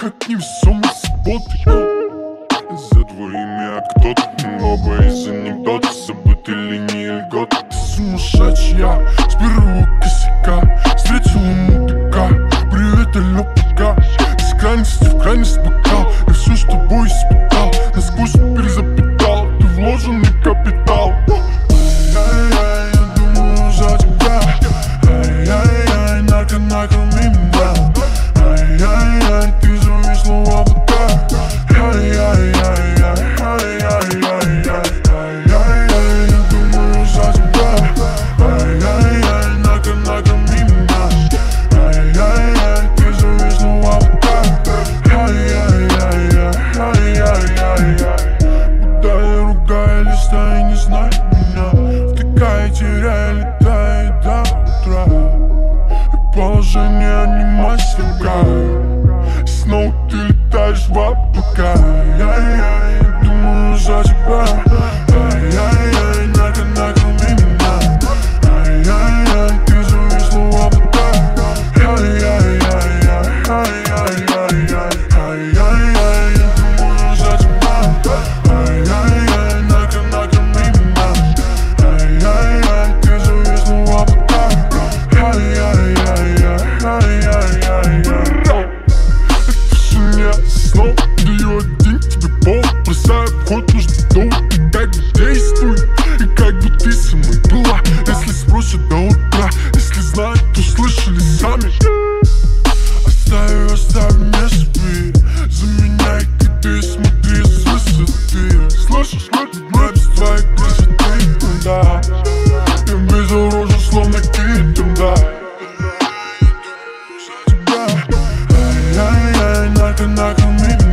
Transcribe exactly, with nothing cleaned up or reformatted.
как невесомой субботы. За твоими, а кто-то оба из анекдотов, забытый линии льгот. Ты сумасшедшая, с первого косяка встретила мудака. Привет, алло, пока. Из крайности в крайность бокал. Я все с тобой испытал, насквозь перезапитал. Ты вложенный капитал. Ай-яй-яй, я думаю за тебя. Ай-яй-яй, нарко, накорми меня. Ай-яй-яй, ты зависла в облаках. Ай-яй-яй, ай-яй-яй, ай-яй-яй, я думаю за тебя. Ай-яй-яй, нарко, накорми меня. Ай-яй-яй, ты зависла в облаках. Ай-яй-яй, ай-яй-яй. Куда я ругаю, листаю, не знаю меня. Втыкая, теряя, летая до утра. И положение не мастер-кар. Снова ты летаешь в облака. Ай-яй-яй, я думаю за тебя. Ай-яй-яй, нарко, накорми меня. Ай-яй-яй, ты зависла в облаках. Ай-яй-яй, ай-яй-яй, ай-яй-яй, я думаю за тебя. Ай-яй-яй, нарко, накорми меня. Ай-яй-яй, ты зависла в облаках. Ай-яй-яй, ай-яй-яй. Это все не снова даю один тебе повод. Бросаю в ход, нужно довод. И как бы действуй, и как бы ты со мной была. Если спросят до утра, если знают, то слышали сами. Оставь, оставь мне спи. Заменяй-ка ты, смотри с высоты. Слышишь, я без твоей красоты, да. Я безоружен, словно кит, да. Ай-яй-яй, нарко, накорми меня.